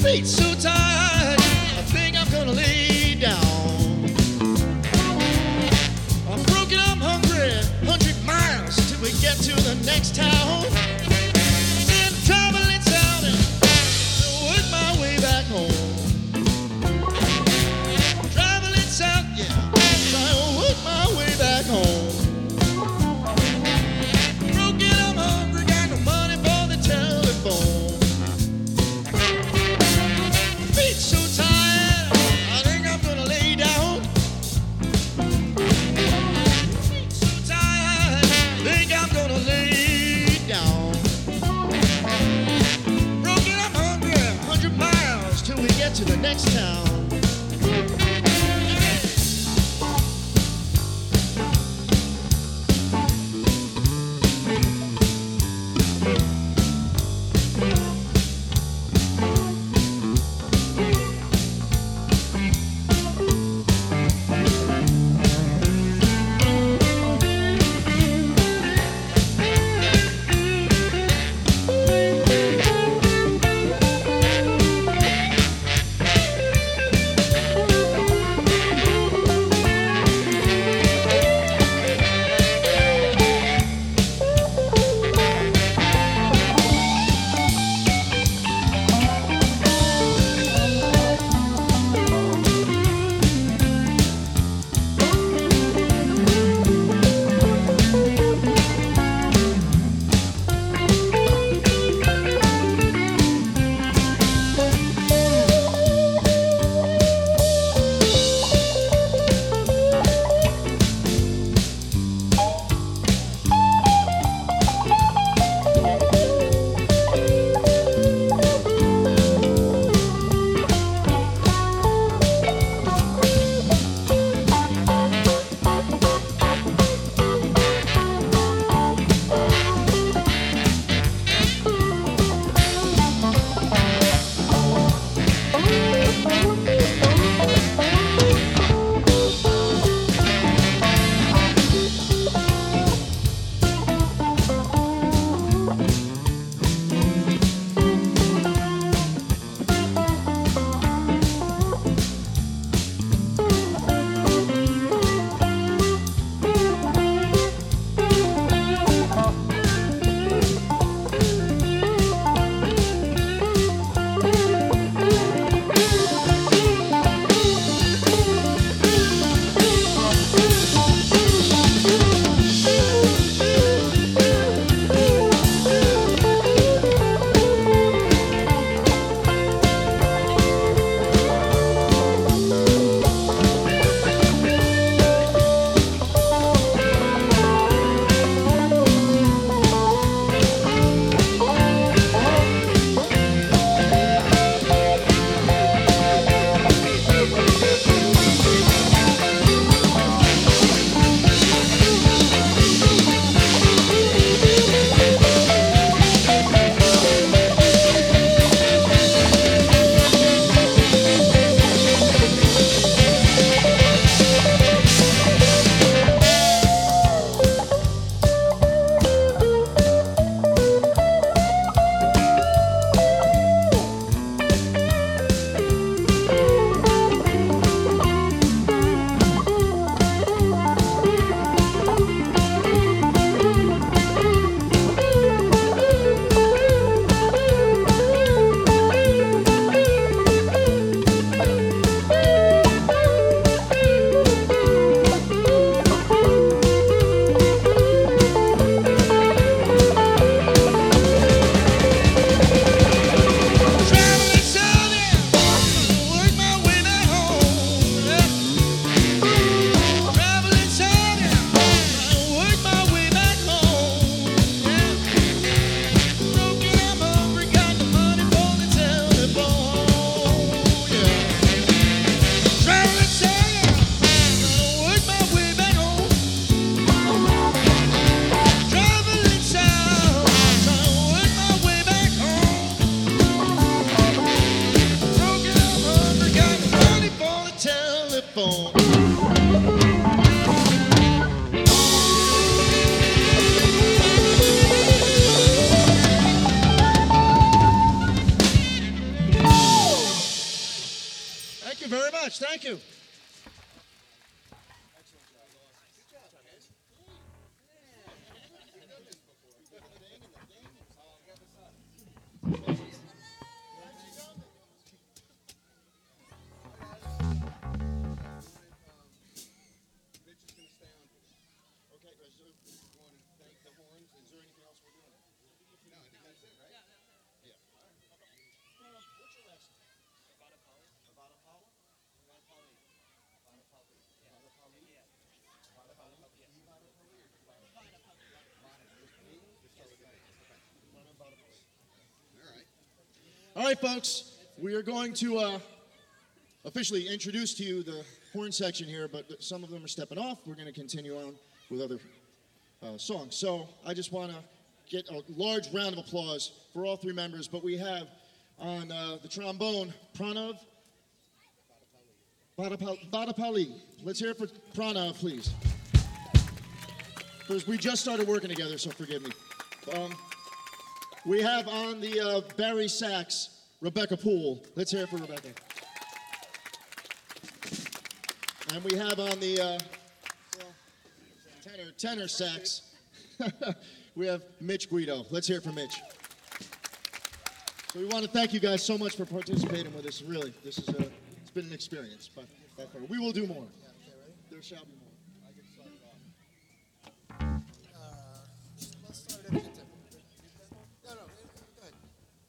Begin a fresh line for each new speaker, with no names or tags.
Feet so tired, I think I'm gonna lay down. I'm broken, I'm hungry, 100 miles till we get to the next town. Then traveling south and work my way back home. Traveling south, yeah, try to work my way back home. Broken, I'm hungry, got no money for the telephone. Feet so tired, I think I'm gonna lay down. Feet so tired, think I'm gonna lay down. Broken, I'm hungry, 100 miles till we get to the next town. much. Thank you. All right, folks, we are going to officially introduce to you the horn section here, but some of them are stepping off. We're going to continue on with other songs. So I just want to get a large round of applause for all three members, but we have on the trombone, Pranav Badapalli. Let's hear it for Pranav, please. Because we just started working together, so forgive me. We have on the Barry sax, Rebecca Poole. Let's hear it for Rebecca. And we have on the tenor sax, we have Mitch Guido. Let's hear it for Mitch. So we want to thank you guys so much for participating with us. Really, this is it's been an experience, but we will do more. There shall be more.